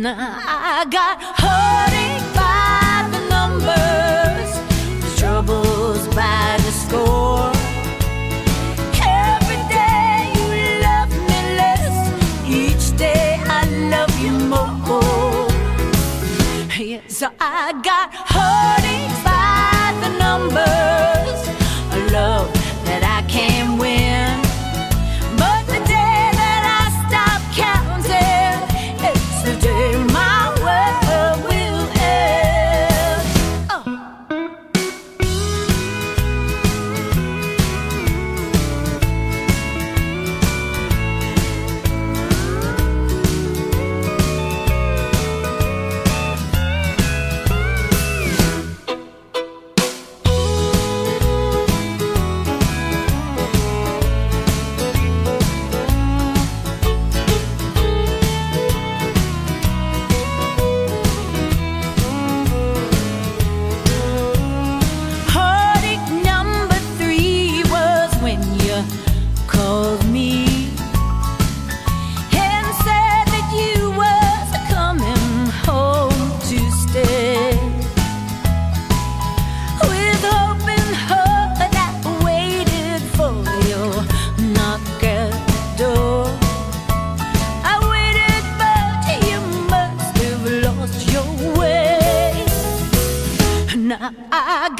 I got heartache by the numbers, troubles by the score. Every day you love me less, each day I love you more. Yeah, so I got heartache by the numbers, a love that I can't win. But the day that I stop counting, it's the day my world will end. Called me and said that you was coming home to stay. With open heart I waited for your knock at the door. I waited but you must have lost your way. Now I